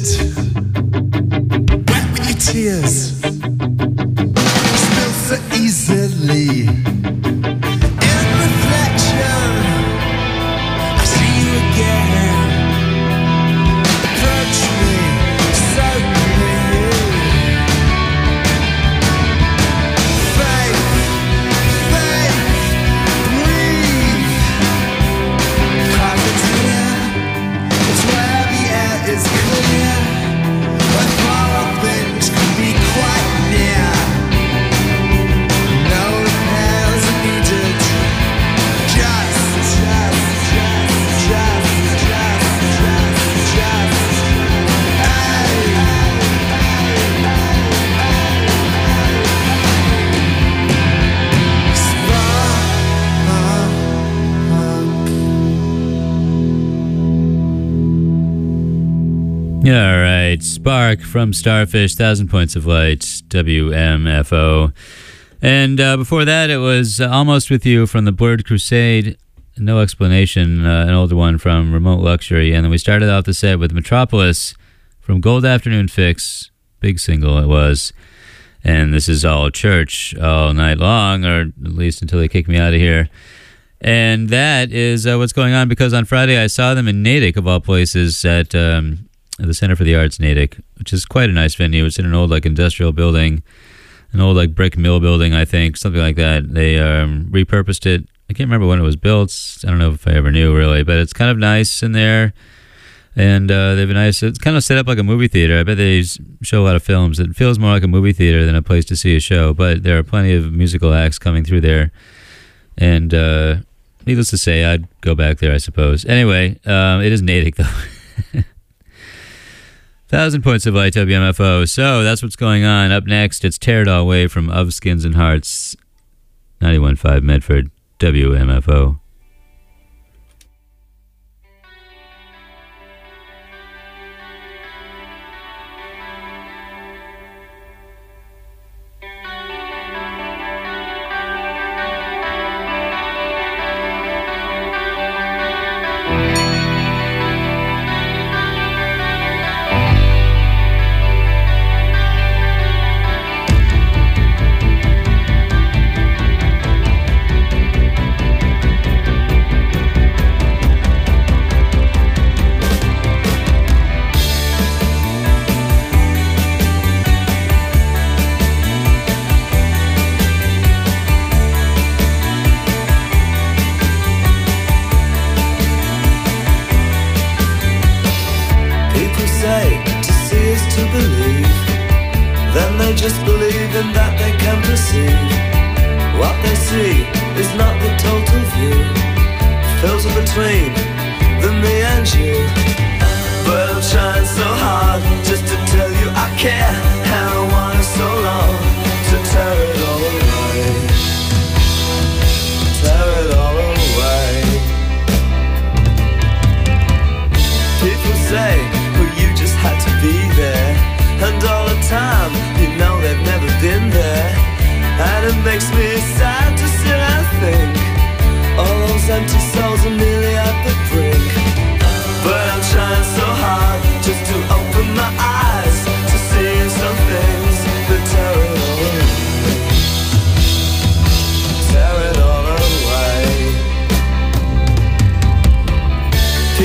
wet with your tears, spill so easily. In reflection, I see you again. Approach me, soak me. Faith, faith, breathe. Carpet's here, it's where the air is clear. Where far off things can be quite near. No repairs are needed. Just. All right, Spark from Starfish, 1,000 Points of Light, WMFO. And before that, it was Almost With You from the Blurred Crusade, No Explanation, an older one from Remote Luxury. And then we started out the set with Metropolis from Gold Afternoon Fix, big single it was. And this is all church all night long, or at least until they kick me out of here. And that is what's going on, because on Friday I saw them in Natick, of all places, at the Center for the Arts, Natick, which is quite a nice venue. It's in an old industrial building, an old brick mill building, I think, something like that. They repurposed it. I can't remember when it was built. I don't know if I ever knew, really, but it's kind of nice in there. And they've been nice. It's kind of set up like a movie theater. I bet they show a lot of films. It feels more like a movie theater than a place to see a show, but there are plenty of musical acts coming through there. And needless to say, I'd go back there, I suppose. Anyway, it is Natick, though. 1,000 Points of Light, WMFO. So that's what's going on. Up next, it's Tear It All Away from Of Skins and Hearts, 91.5 Medford, WMFO.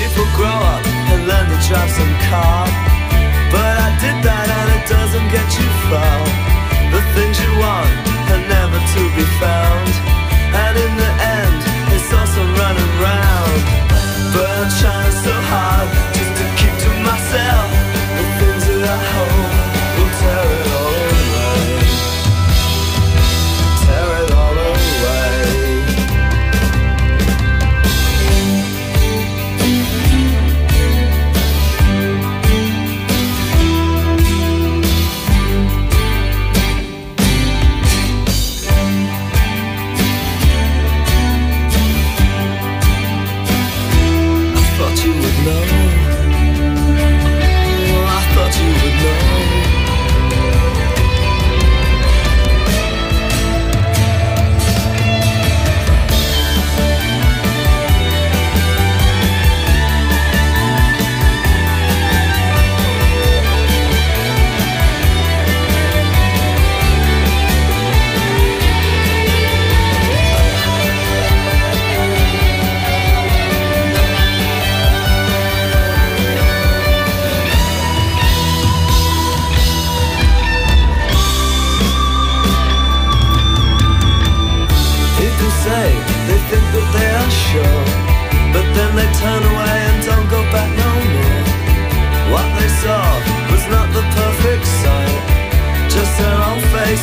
Drive some car, but I did that and it doesn't get you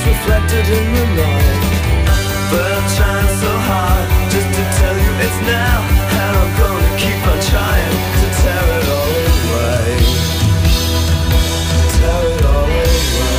reflected in the night. But I'm trying so hard just to tell you it's now, and I'm gonna keep on trying to tear it all away. Tear it all away.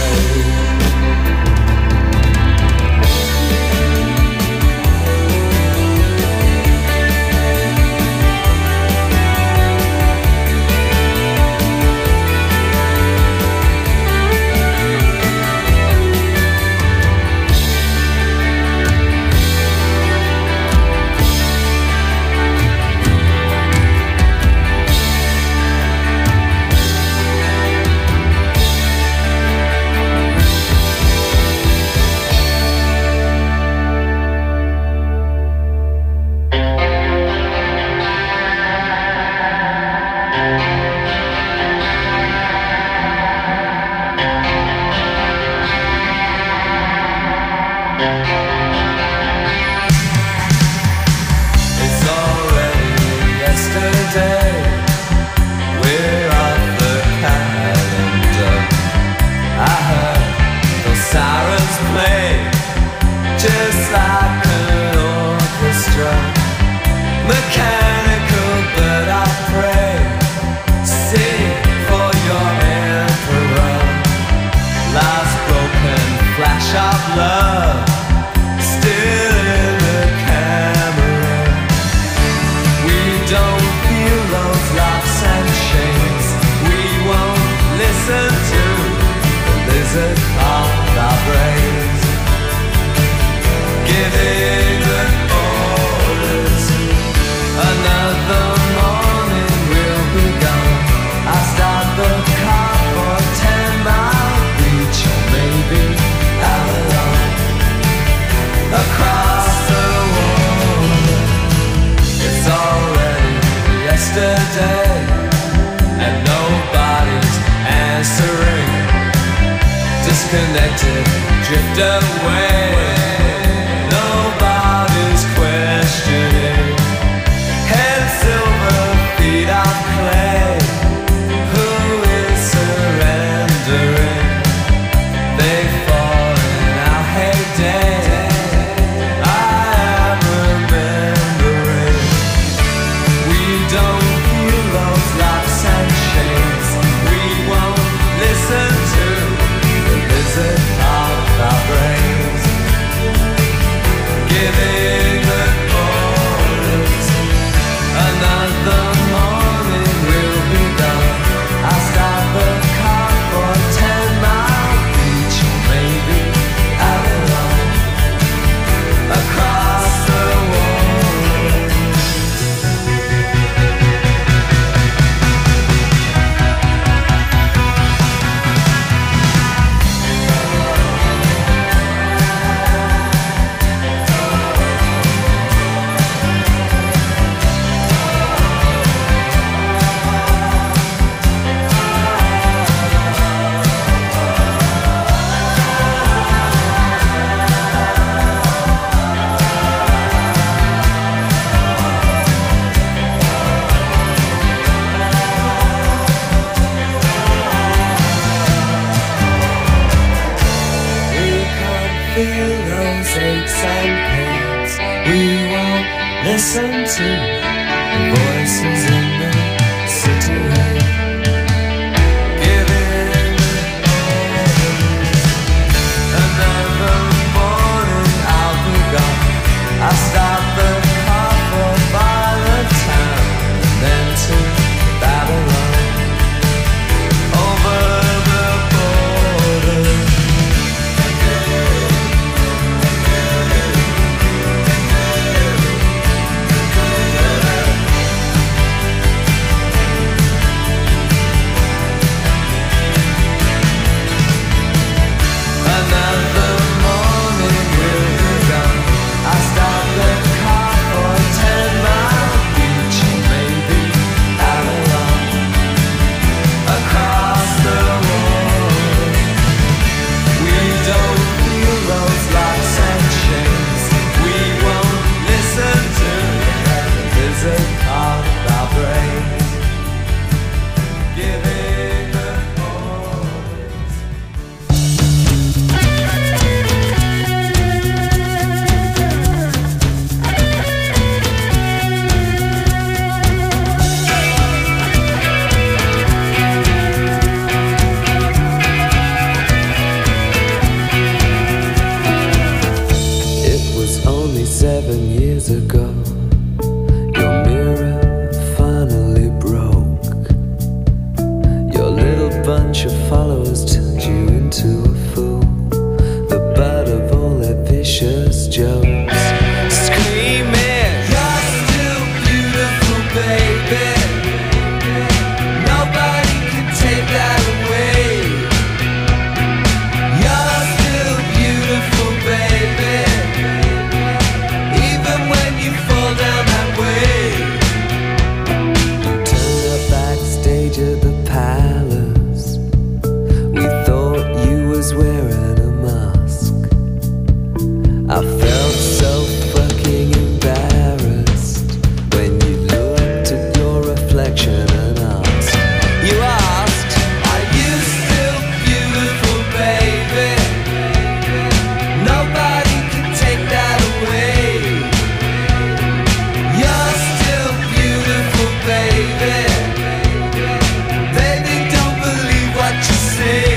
Disconnected, drift away. Nobody's questioning. Head silver, feet of clay. Who is surrendering? They fall in our heyday. I am remembering. We don't feel those locks and chains. We won't listen to visit of our brains, giving the orders. Another morning will be done. I'll stop the car for 10 mile beach, maybe Avalon, across the world. Feel those aches and pains. We won't listen to the voices in the city. Giving another morning I'll be gone. I'll stop the car for Violet Town and then to Babylon. Over the border. I felt so fucking embarrassed when you looked at your reflection and asked. You asked, are you still beautiful, baby? Nobody can take that away. You're still beautiful, baby. Baby, don't believe what you say.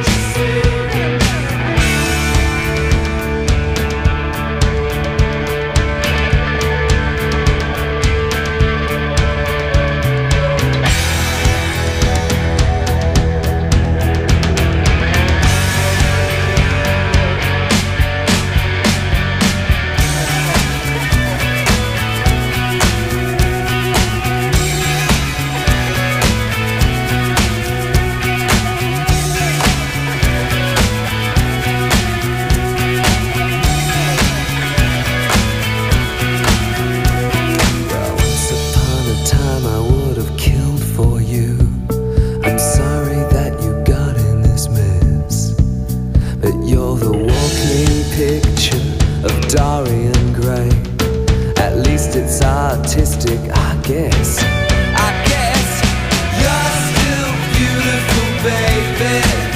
Dorian Gray. At least it's artistic, I guess. I guess you're still beautiful, baby.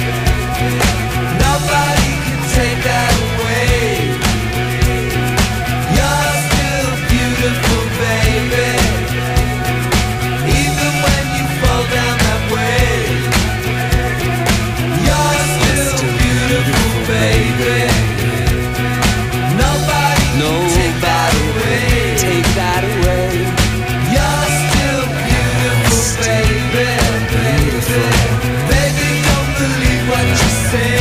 Nobody can take that away. You're still beautiful, baby. Even when you fall down that way. You're still beautiful, baby. Take that away. You're still beautiful, baby. Beautiful. Baby, don't believe what you say.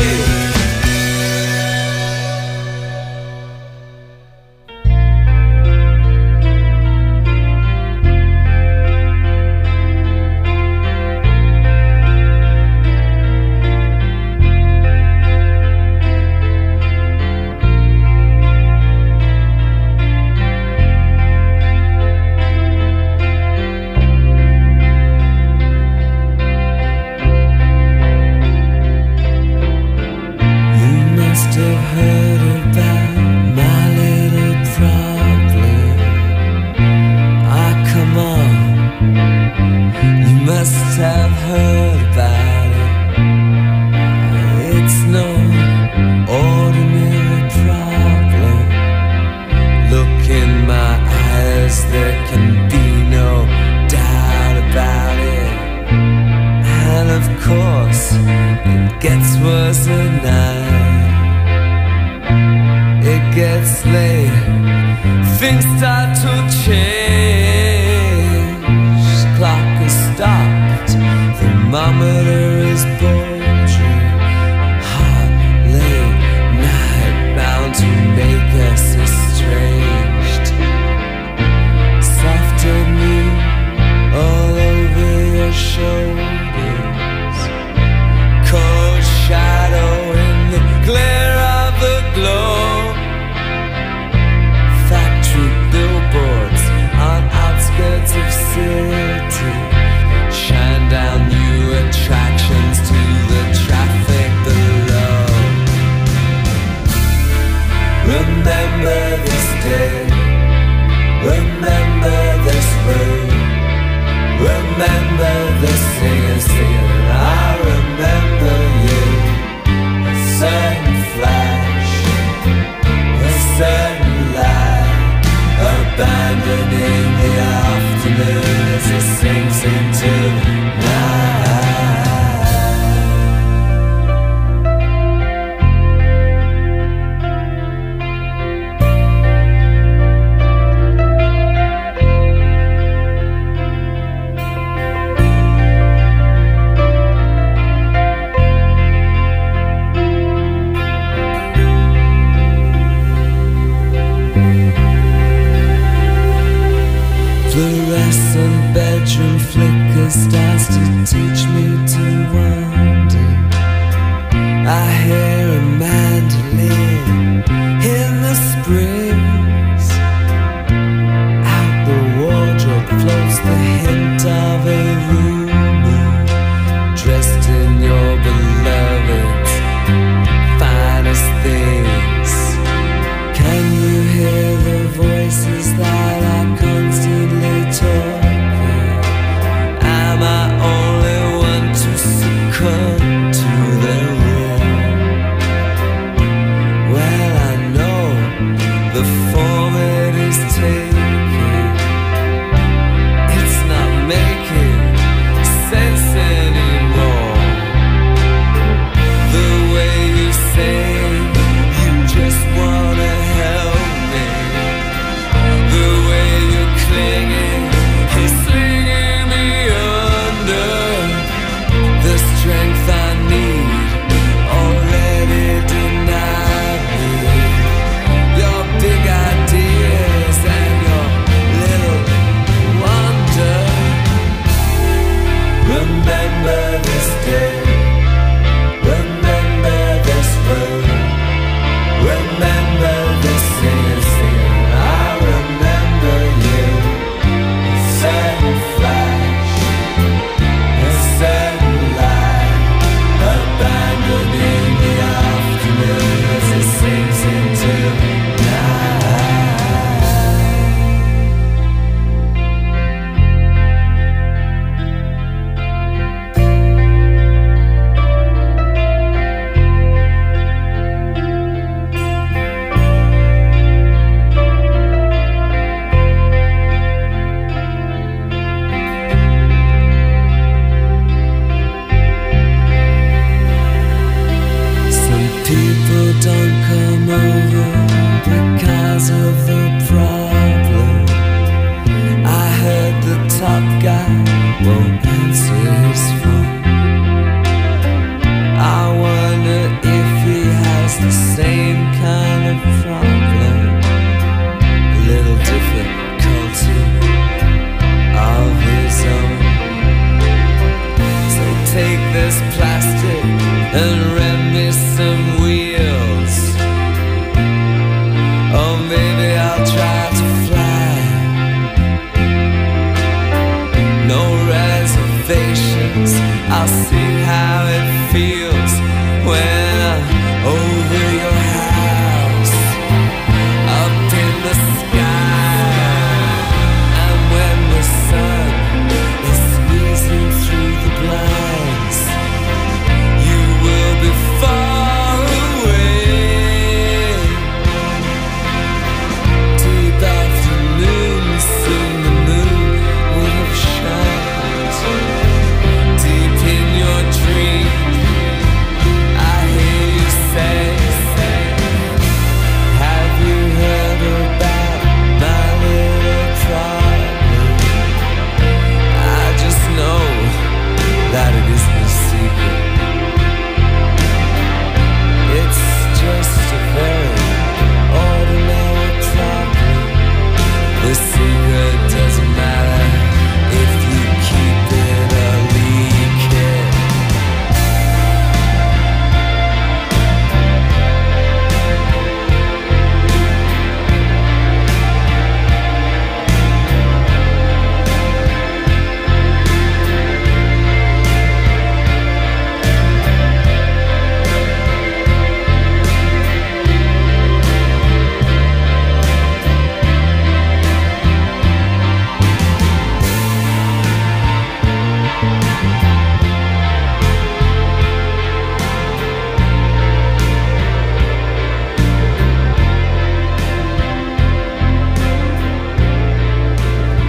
Can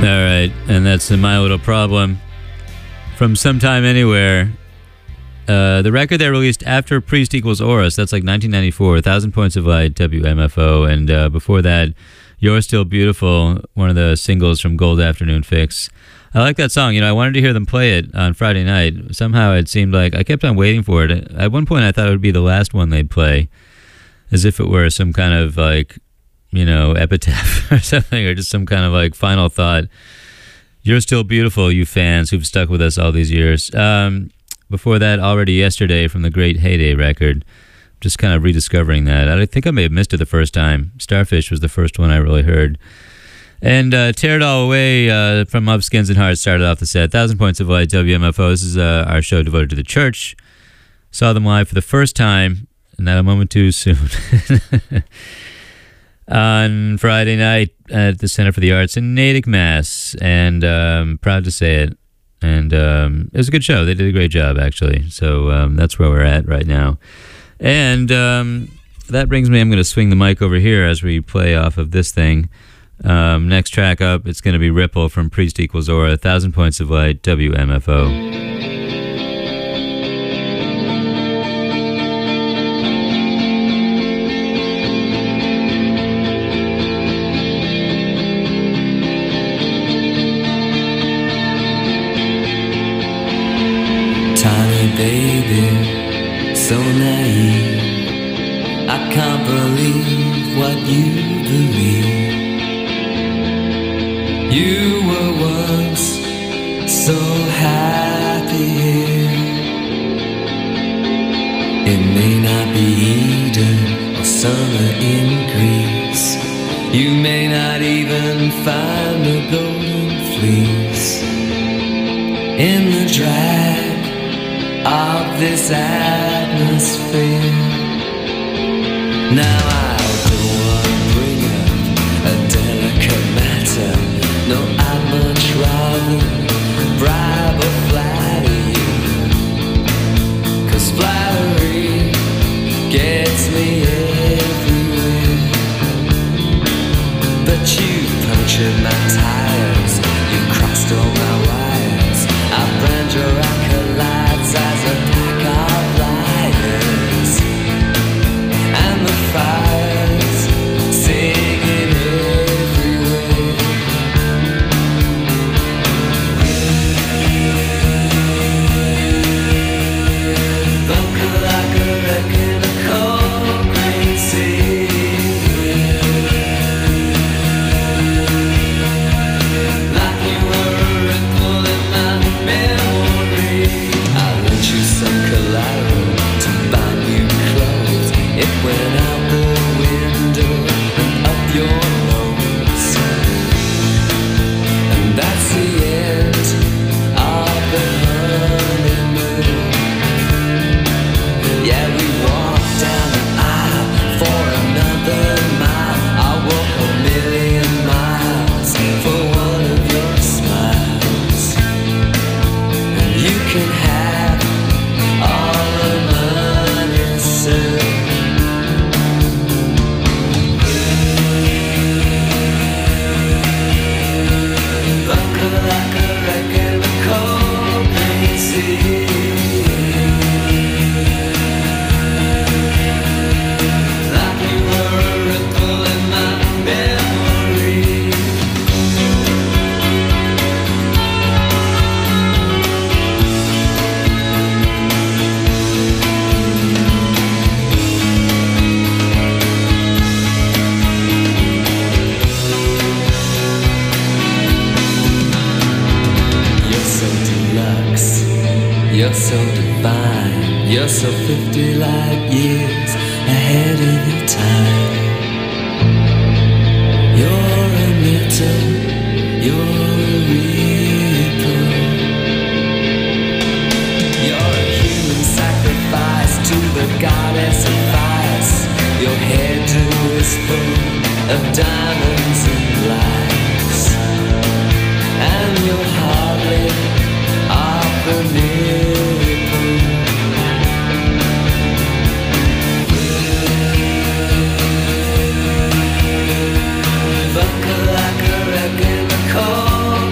right, and that's My Little Problem from Sometime Anywhere. The record they released after Priest Equals Horus, that's like 1994, 1,000 Points of Light, WMFO, and before that, You're Still Beautiful, one of the singles from Gold Afternoon Fix. I like that song. You know, I wanted to hear them play it on Friday night. Somehow it seemed like I kept on waiting for it. At one point I thought it would be the last one they'd play, as if it were some kind of like, you know, epitaph or something, or just some kind of like final thought. You're Still Beautiful, you fans who've stuck with us all these years. Before that, Already Yesterday from the Great Heyday record. Just kind of rediscovering that. I think I may have missed it the first time. Starfish was the first one I really heard. And Tear It All Away from Love, Skins and Hearts started off the set. 1,000 Points of Light, WMFO. This is our show devoted to the church. Saw them live for the first time, not a moment too soon, on Friday night at the Center for the Arts in Natick, Mass. And proud to say it. And it was a good show. They did a great job, actually. So that's where we're at right now. And that brings me, I'm going to swing the mic over here as we play off of this thing. Next track up, it's going to be Ripple from Priest Equals Aura, 1,000 Points of Light, WMFO. Tiny baby, so naive, I can't believe what you believe. You were once so happy here. It may not be Eden or summer in Greece. You may not even find the golden fleece in the drag of this atmosphere. Now I don't want to bring up a delicate matter. No, I'd much rather bribe or flatter you, 'cause flattery gets me everywhere. But you punctured my tires, you crossed all my wires. I brand your acolytes as a pack of liars, and the fires singing everywhere. Bunker like a wreck in a cold green sea. Like you were a ripple in my memory. I lent you some collateral to buy new clothes. It went out the window and up your nose. And that's the end of the honeymoon. Yeah, we walked down the aisle for another mile. I walk a million miles for one of your smiles. And you can have all the money, sir. Bunker like a wreck in the cold green sea. Like you were a ripple in my memory. You're so deluxe, you're so divine, you're so 50 light years ahead of your time. You're a metal, you're a ripple. You're a human sacrifice to the goddess of fires. Your hairdo is full of diamonds and lights, and you're hardly off the nipple. Bunker like a wreck in the cold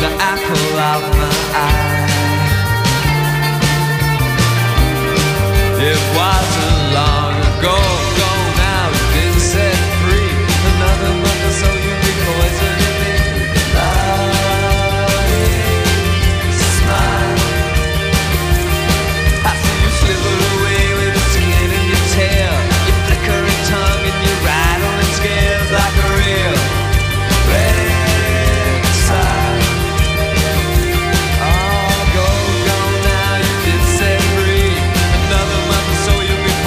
the apple of my eye. It wasn't long ago, now you've been set free. Another month or so you'll be poisoning me. Lying, smile. I see you slither away with the skin in your tail, your flickering tongue and your rattling scales like a real reptile. Oh, go now, you've been set free. Another month or so you'll be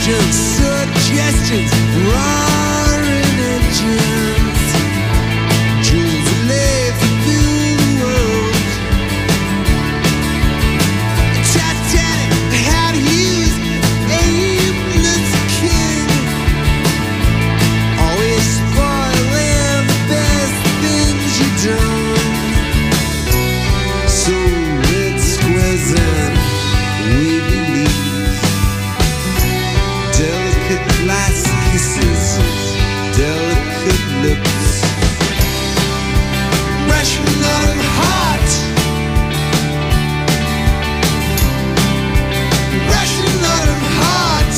Combustion suggestions, roaring engines, jewels laid through the world. Titanic had used aimless king, always spoiling the best things you done. So red squares and wavy leaves, delicate glass kisses, delicate lips, Russian autumn heart, Russian autumn heart,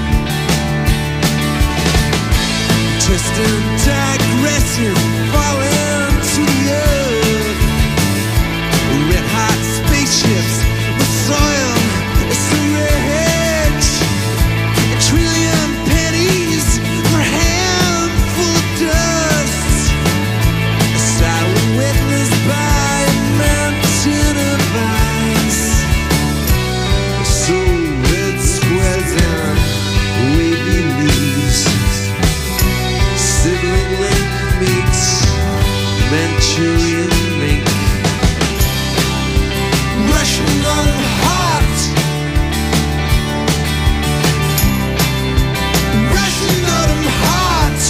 twisting, digressing, falling to the earth, red hot spaceships with soil, sewage, a trillion pennies for a handful of dust, a silent witness by a mountain of ice. So red squares and wavy leaves, sibling link meets Manchurian mink, Russian autumn heart, Russian autumn heart.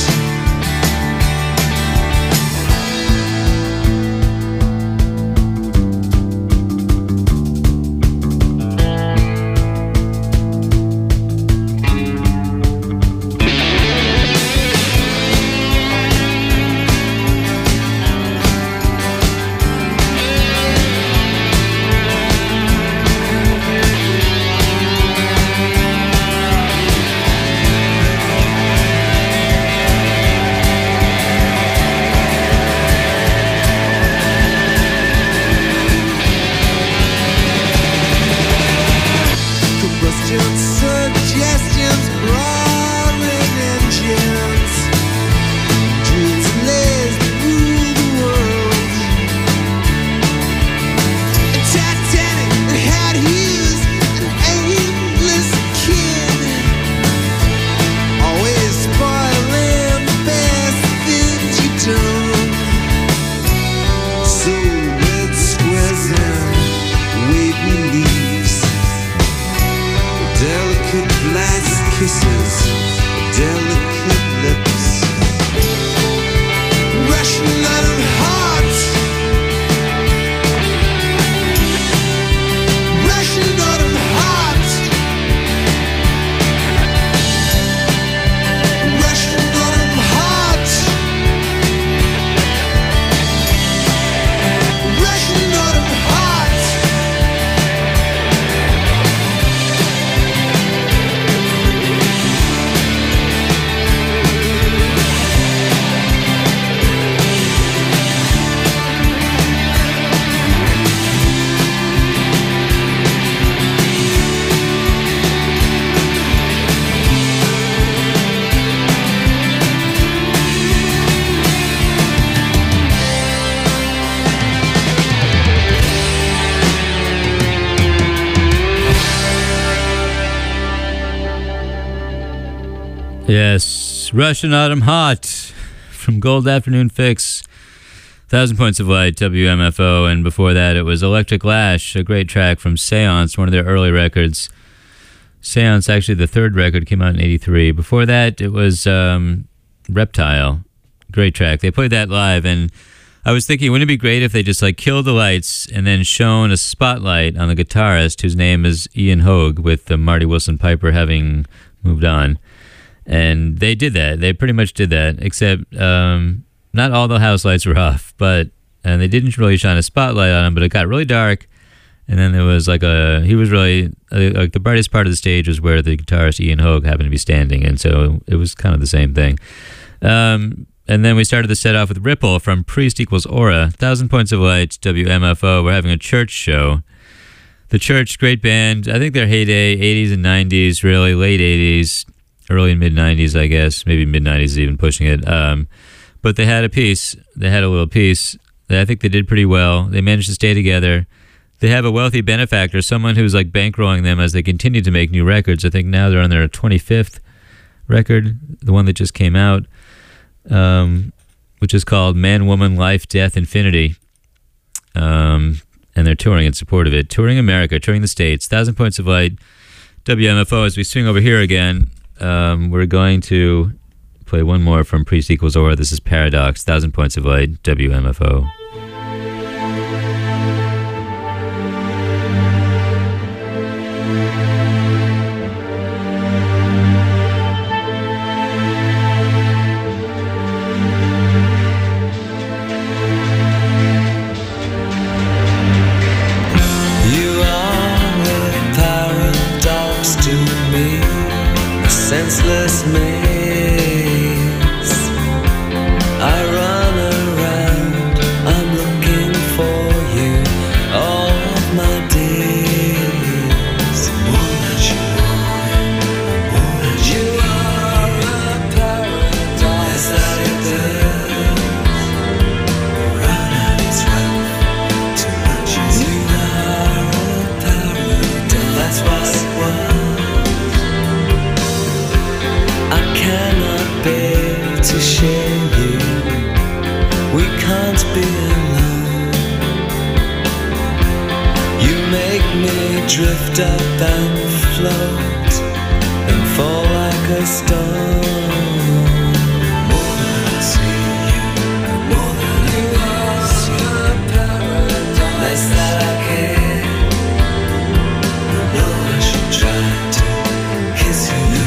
Combustion suggestions, roaring engines, jewels laid through the world. Titanic had used an aimless kid, always spoiling the best things you done. So red squares and wavy leaves, delicate glass kisses, delicate lips, Russian autumn heart, Russian autumn heart, Russian autumn heart, Russian autumn heart. Yes, Russian Autumn Hot from Gold Afternoon Fix, 1,000 Points of Light, WMFO, and before that it was Electric Lash, a great track from Seance, one of their early records. Seance, actually the third record, came out in 83. Before that it was Reptile, great track. They played that live, and I was thinking, wouldn't it be great if they just like killed the lights and then shone a spotlight on the guitarist, whose name is Ian Hogue, with Marty Wilson Piper having moved on. And they did that. They pretty much did that, except not all the house lights were off, and they didn't really shine a spotlight on him, but it got really dark. And then there was he was really, like the brightest part of the stage was where the guitarist Ian Hogue happened to be standing. And so it was kind of the same thing. And then we started the set off with Ripple from Priest Equals Aura, 1,000 Points of Light, WMFO. We're having a church show. The Church, great band. I think their heyday, 80s and 90s, really, late 80s. Early and mid-90s, I guess. Maybe mid-90s even pushing it. But they had a piece. They had a little piece. I think they did pretty well. They managed to stay together. they have a wealthy benefactor, someone who's like bankrolling them as they continue to make new records. I think now they're on their 25th record, the one that just came out, which is called Man, Woman, Life, Death, Infinity. And they're touring in support of it. Touring America, touring the States. 1,000 Points of Light, WMFO. As we swing over here again, we're going to play one more from Priest Equals Aura. This is Paradox, 1,000 Points of Light, WMFO. Senseless maze, I run around, I'm looking for you, all of my days. You are a paradise that it does run out its rough, too much is you are a paradise, that's what it was. Cannot bear to share you. We can't be alone. You make me drift up and float and fall like a stone. More than I see you, more than you are a paradise. Less that I care. I know I should try to kiss you.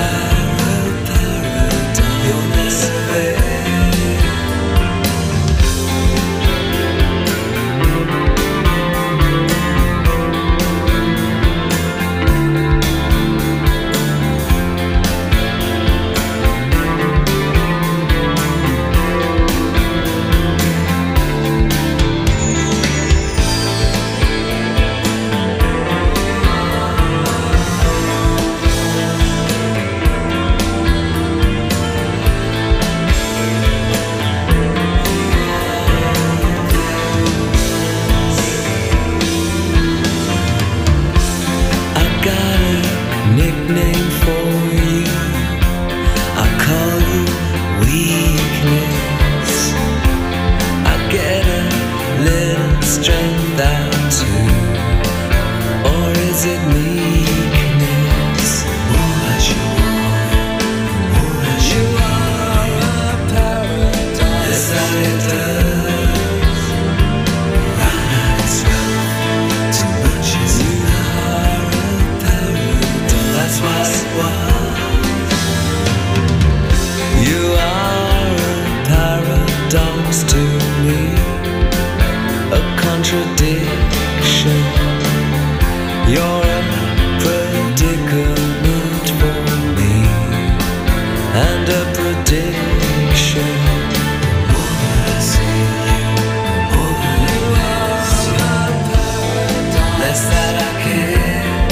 Nickname for you, I call you weakness. I get a little strength out too, or is it meekness? What you are a paradise. Yes, that it does. Run out its rough, too much is you are a paradise. That's what it was. You are a paradox to me, a contradiction. You're a predicament for me, and a prediction. More than I see you, more than you are a paradise. Less that I care.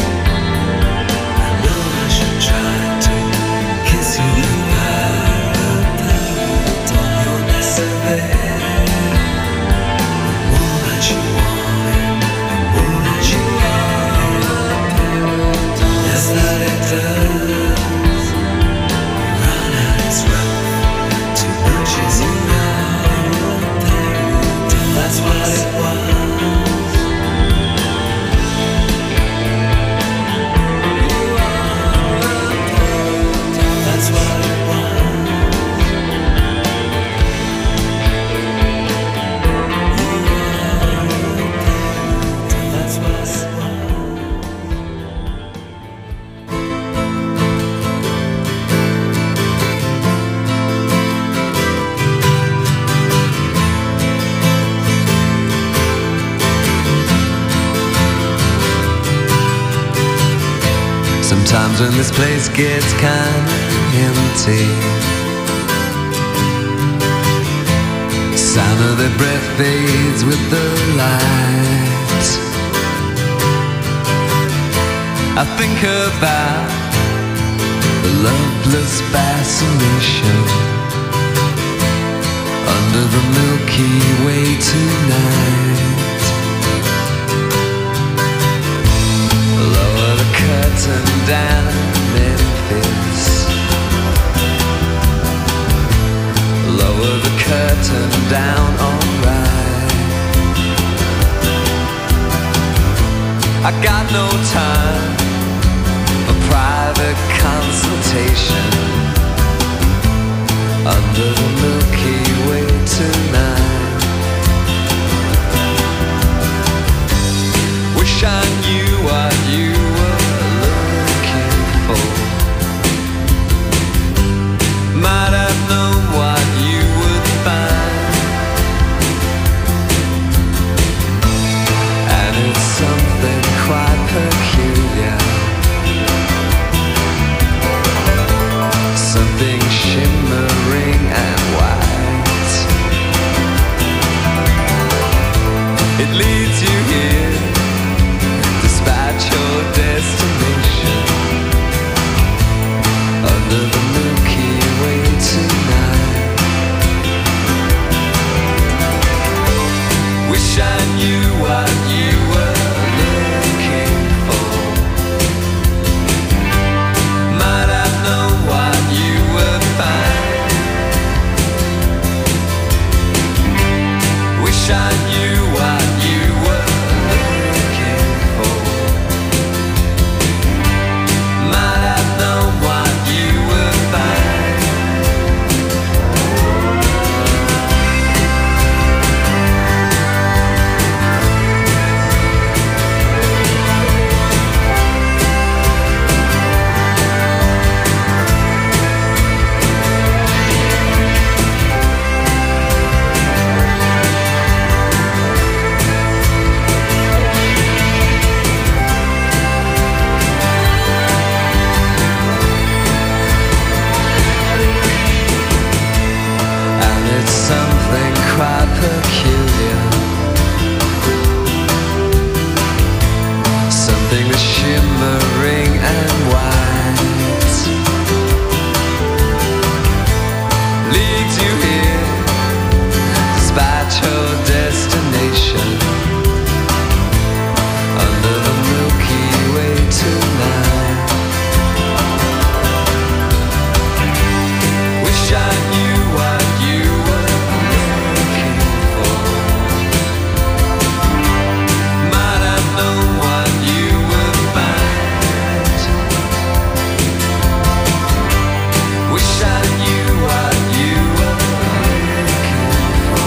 Try to kiss you, you are a paradise. You're never there. More that you want, more that you are a paradise. Yes, that it does. Run out its rough, too much is you are a paradise. That's what it was. That's what it was. That's what it was. Sometimes when this place gets kinda empty, sound of their breath fades with the light. I think about the loveless fascination under the Milky Way tonight. down in Memphis. Lower the curtain down, alright. I got no time for private consultation under the Milky Way tonight. Wish I knew what you were looking for. Might have known what you would find. And it's something quite peculiar, something shimmering and white. It leads you here, despite your destination, under the Milky Way tonight. Wish I knew what you were looking for. Might have known what you would find. Wish I knew what you were looking for. Might have known what you would find. And it's something quite peculiar, something that's shimmering and white. Leads you here, despite your destination, under the Milky Way tonight. Wish I knew what you were looking for. Might have known what you would find. Wish I knew what you were looking for.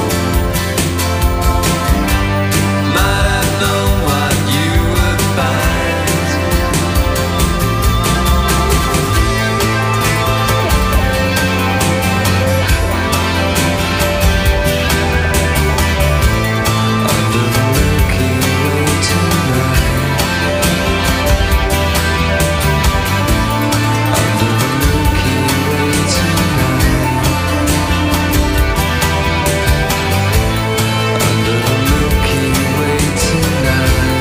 Might have known what you would find. Under the Milky Way tonight. Under the Milky Way tonight. Under the Milky Way tonight.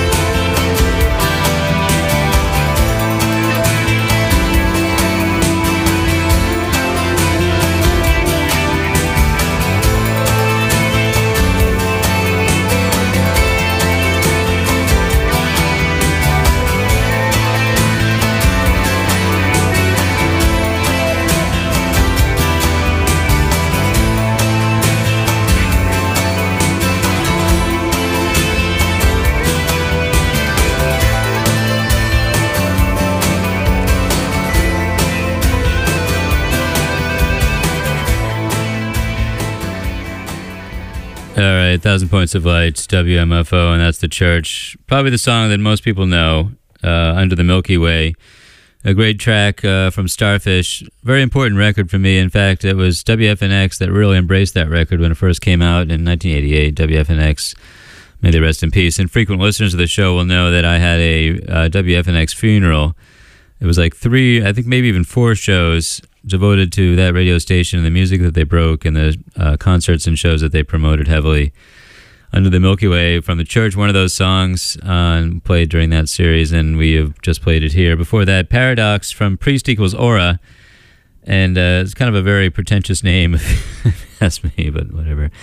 All right, 1,000 Points of Light, WMFO, and that's The Church. Probably the song that most people know, Under the Milky Way. A great track from Starfish. Very important record for me. In fact, it was WFNX that really embraced that record when it first came out in 1988. WFNX, may they rest in peace. And frequent listeners of the show will know that I had a WFNX funeral. It was like 3, I think maybe even 4 shows devoted to that radio station and the music that they broke and the concerts and shows that they promoted heavily. Under the Milky Way from The Church, one of those songs played during that series, and we have just played it here. Before that, Paradox from Priest Equals Aura, and it's kind of a very pretentious name, if you ask me, but whatever.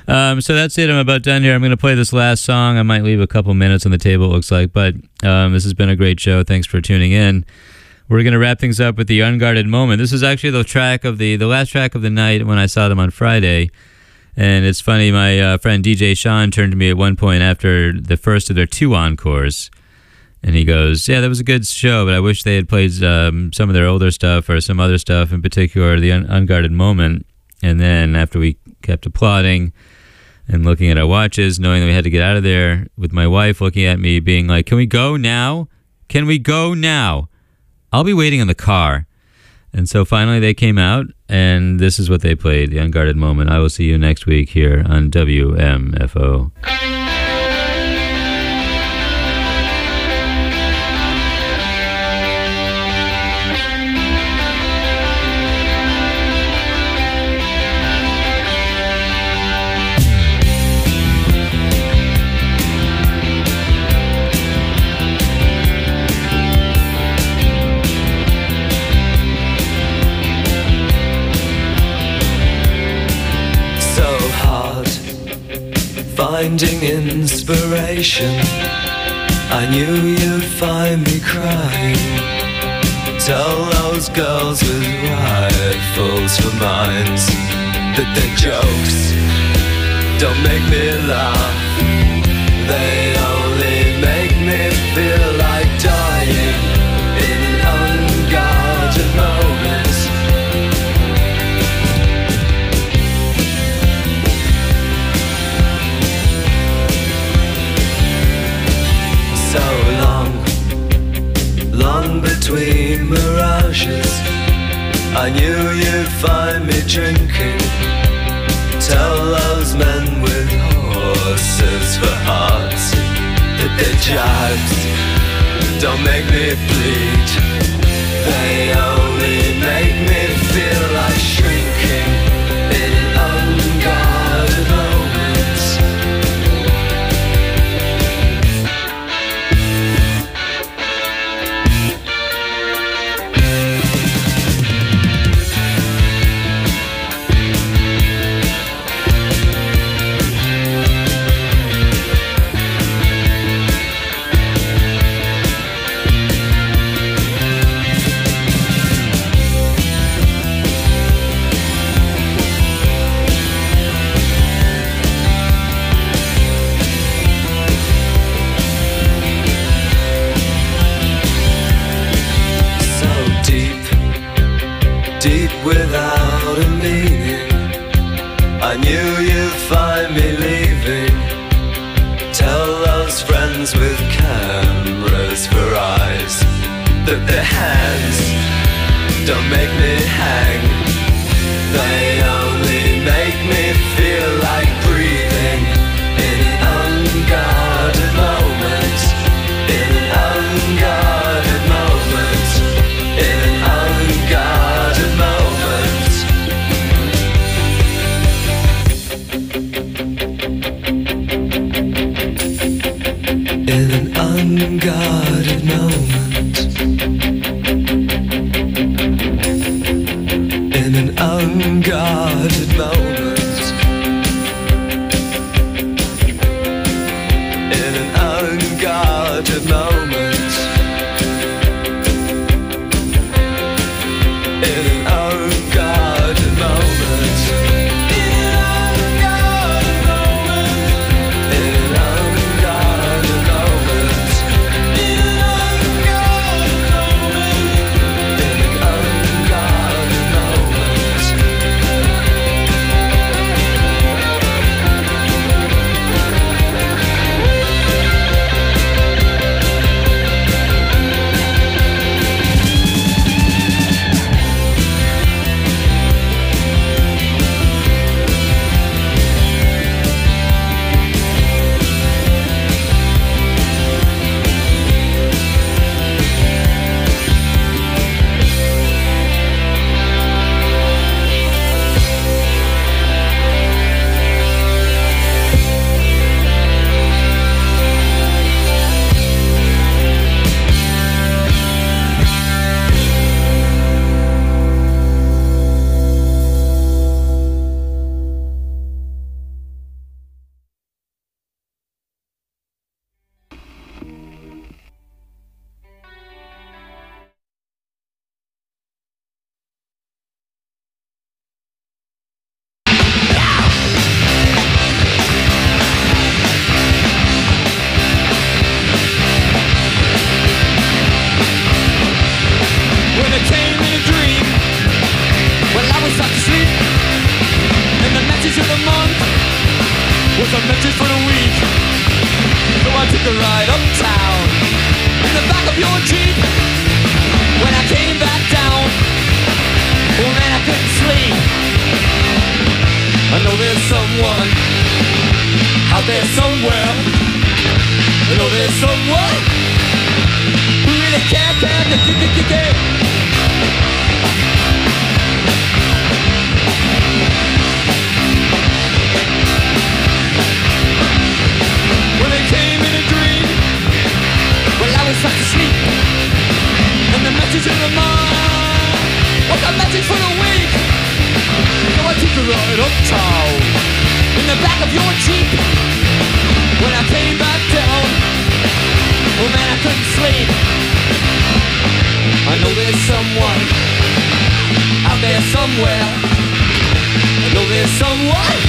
So that's it. I'm about done here. I'm going to play this last song. I might leave a couple minutes on the table, it looks like. But this has been a great show. Thanks for tuning in. We're going to wrap things up with The Unguarded Moment. This is actually the last track of the night when I saw them on Friday. And it's funny, my friend DJ Sean turned to me at one point after the first of their 2 encores. And he goes, yeah, that was a good show, but I wish they had played some of their older stuff or some other stuff, in particular The Unguarded Moment. And then after we kept applauding and looking at our watches, knowing that we had to get out of there, with my wife looking at me being like, can we go now? Can we go now? I'll be waiting in the car. And so finally they came out, and this is what they played, The Unguarded Moment. I will see you next week here on WMFO. Finding inspiration, I knew you'd find me crying. Tell those girls with rifles for minds that their jokes don't make me laugh. They only make me feel like dying in unguarded moments. So long between mirages, I knew you'd find me drinking. Tell those men with horses for hearts that their jibes don't make me bleed. They only make me feel like shrinking in unguarded moments. Without a meaning, I knew you'd find me leaving. Tell those friends with cameras for eyes that their hands don't make me hang. They only make me feel like breathing in an unguarded moment. In an unguarded moment. In an unguarded moment. In an unguarded moment. In an unguarded moment. In an unguarded moment. In an unguarded moment. message for the week. So I took a ride uptown in the back of your Jeep. When I came back down, oh man, I couldn't sleep. I know there's someone out there somewhere. I know there's someone who really care. When they came in a dream, well, I was fast asleep, and the message in my mind was a message for the week. So I took a ride uptown in the back of your Jeep. When I came back down, oh man, I couldn't sleep. I know there's someone out there somewhere. I know there's someone